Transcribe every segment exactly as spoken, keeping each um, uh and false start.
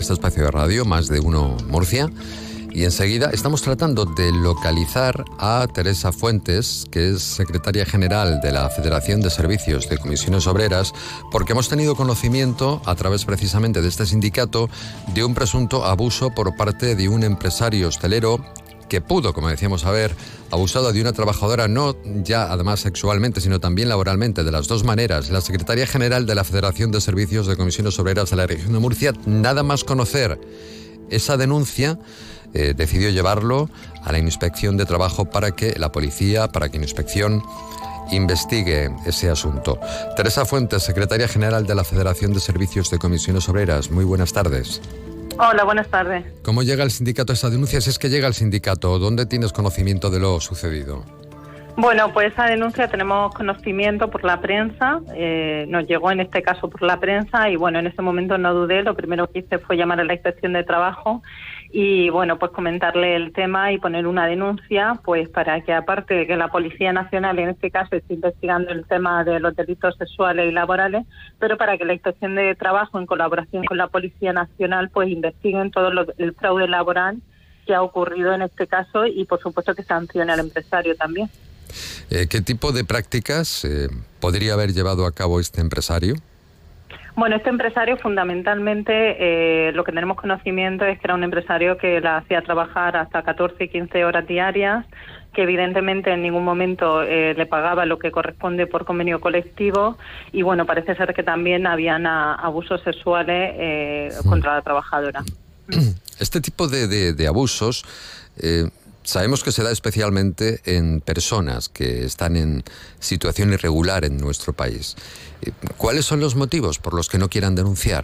Este espacio de radio, Más de Uno Murcia, y enseguida estamos tratando de localizar a Teresa Fuentes, que es secretaria general de la Federación de Servicios de Comisiones Obreras, porque hemos tenido conocimiento, a través precisamente de este sindicato, de un presunto abuso por parte de un empresario hostelero que pudo, como decíamos, haber abusado de una trabajadora, no ya además sexualmente, sino también laboralmente, de las dos maneras. La secretaria general de la Federación de Servicios de Comisiones Obreras de la región de Murcia, nada más conocer esa denuncia, eh, decidió llevarlo a la Inspección de Trabajo para que la policía, para que la Inspección investigue ese asunto. Teresa Fuentes, secretaria general de la Federación de Servicios de Comisiones Obreras, muy buenas tardes. Hola, buenas tardes. ¿Cómo llega el sindicato a esa denuncia? Si es que llega el sindicato, ¿dónde tienes conocimiento de lo sucedido? Bueno, pues esa denuncia tenemos conocimiento por la prensa, eh, nos llegó en este caso por la prensa y bueno, en ese momento no dudé, lo primero que hice fue llamar a la Inspección de Trabajo y bueno, pues comentarle el tema y poner una denuncia, pues para que aparte de que la Policía Nacional en este caso esté investigando el tema de los delitos sexuales y laborales, pero para que la Inspección de Trabajo en colaboración con la Policía Nacional pues investiguen todo lo, el fraude laboral que ha ocurrido en este caso y por supuesto que sancione al empresario también. Eh, ¿Qué tipo de prácticas eh, podría haber llevado a cabo este empresario? Bueno, este empresario fundamentalmente eh, lo que tenemos conocimiento es que era un empresario que la hacía trabajar hasta catorce y quince horas diarias, que evidentemente en ningún momento eh, le pagaba lo que corresponde por convenio colectivo y bueno, parece ser que también habían a, abusos sexuales eh, sí. contra la trabajadora. Este tipo de, de, de abusos eh, sabemos que se da especialmente en personas que están en situación irregular en nuestro país. ¿Cuáles son los motivos por los que no quieran denunciar?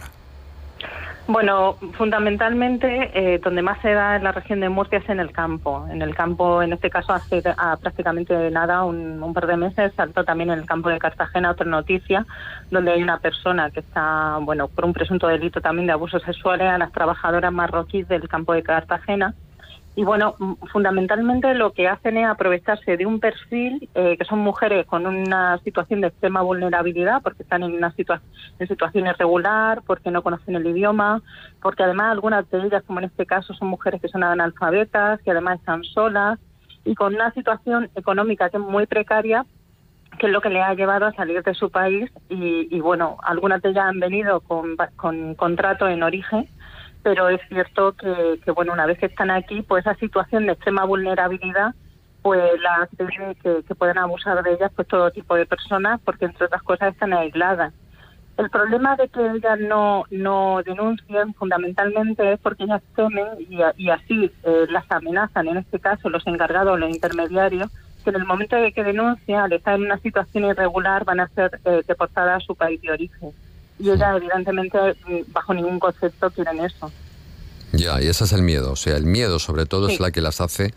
Bueno, fundamentalmente eh, donde más se da en la región de Murcia es en el campo. En el campo, en este caso, hace a prácticamente nada, un, un par de meses, saltó también en el campo de Cartagena otra noticia, donde hay una persona que está, bueno, por un presunto delito también de abusos sexuales a las trabajadoras marroquíes del campo de Cartagena. Y bueno, fundamentalmente lo que hacen es aprovecharse de un perfil eh, que son mujeres con una situación de extrema vulnerabilidad, porque están en una situa- en situación irregular, porque no conocen el idioma, porque además algunas de ellas, como en este caso, son mujeres que son analfabetas, que además están solas y con una situación económica que es muy precaria, que es lo que le ha llevado a salir de su país y, y bueno, algunas de ellas han venido con, con contrato en origen, pero es cierto que, que, bueno, una vez que están aquí, pues esa situación de extrema vulnerabilidad, pues la hace que, que pueden abusar de ellas pues todo tipo de personas, porque entre otras cosas están aisladas. El problema de que ellas no, no denuncien fundamentalmente es porque ellas temen y, y así eh, las amenazan, en este caso los encargados o los intermediarios, que en el momento de que denuncian, al estar en una situación irregular, van a ser eh, deportadas a su país de origen. Y ellas, evidentemente, bajo ningún concepto quieren eso. Ya, y ese es el miedo. O sea, el miedo, sobre todo, sí. es la que las hace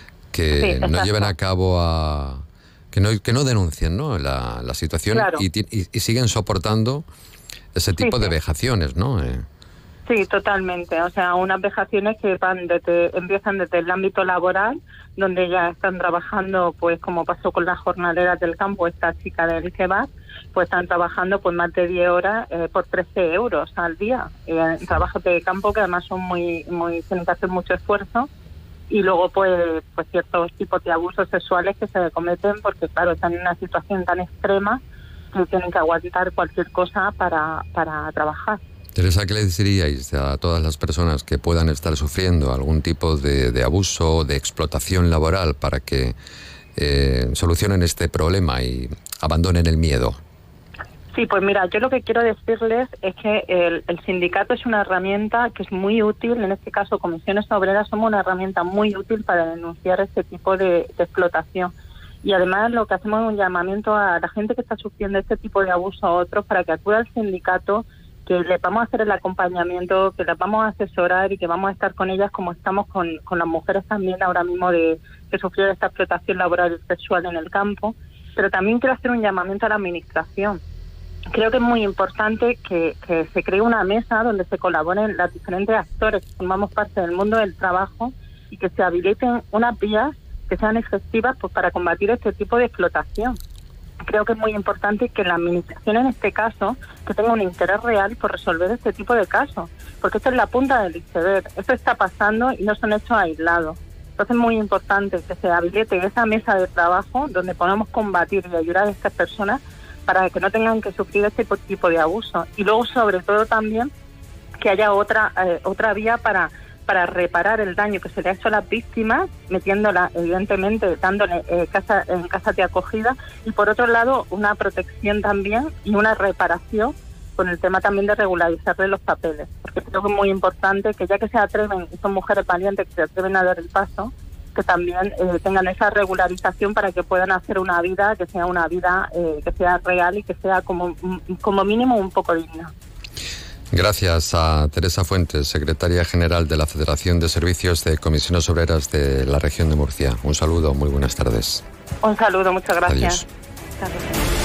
que sí, no lleven a cabo a... que no, que no denuncien, ¿no?, la, la situación claro. y, y, y siguen soportando ese tipo sí, de sí. vejaciones, ¿no? Eh. Sí, totalmente. O sea, unas vejaciones que van desde, empiezan desde el ámbito laboral, donde ya están trabajando, pues como pasó con las jornaleras del campo, esta chica del kebab, pues están trabajando pues más de diez horas eh, por trece euros al día. Eh, trabajos de campo que además son muy, muy, tienen que hacer mucho esfuerzo. Y luego pues, pues ciertos tipos de abusos sexuales que se cometen porque claro, están en una situación tan extrema que tienen que aguantar cualquier cosa para, para trabajar. Teresa, ¿qué le diríais a todas las personas que puedan estar sufriendo algún tipo de, de abuso o de explotación laboral para que eh, solucionen este problema y abandonen el miedo? Sí, pues mira, yo lo que quiero decirles es que el, el sindicato es una herramienta que es muy útil, en este caso Comisiones Obreras somos una herramienta muy útil para denunciar este tipo de, de explotación. Y además lo que hacemos es un llamamiento a la gente que está sufriendo este tipo de abuso a otros para que acuda al sindicato, que les vamos a hacer el acompañamiento, que las vamos a asesorar y que vamos a estar con ellas como estamos con, con las mujeres también ahora mismo de que sufrieron esta explotación laboral y sexual en el campo. Pero también quiero hacer un llamamiento a la administración. Creo que es muy importante que, que se cree una mesa donde se colaboren los diferentes actores que formamos parte del mundo del trabajo y que se habiliten unas vías que sean efectivas pues para combatir este tipo de explotación. creo que es muy importante que la administración en este caso que tenga un interés real por resolver este tipo de casos, porque esto es la punta del iceberg, esto está pasando y no son hechos aislados. Entonces es muy importante que se habilite esa mesa de trabajo donde podamos combatir y ayudar a estas personas para que no tengan que sufrir este tipo de abuso. Y luego, sobre todo, también que haya otra eh, otra vía para para reparar el daño que se le ha hecho a las víctimas, metiéndola, evidentemente, dándole eh, casa en casas de acogida, y por otro lado, una protección también y una reparación con el tema también de regularizarle los papeles, porque creo que es muy importante que ya que se atreven, y son mujeres valientes que se atreven a dar el paso, que también eh, tengan esa regularización para que puedan hacer una vida que sea una vida eh, que sea real y que sea como, como mínimo un poco digna. Gracias a Teresa Fuentes, secretaria general de la Federación de Servicios de Comisiones Obreras de la región de Murcia. Un saludo, muy buenas tardes. Un saludo, muchas gracias. Adiós.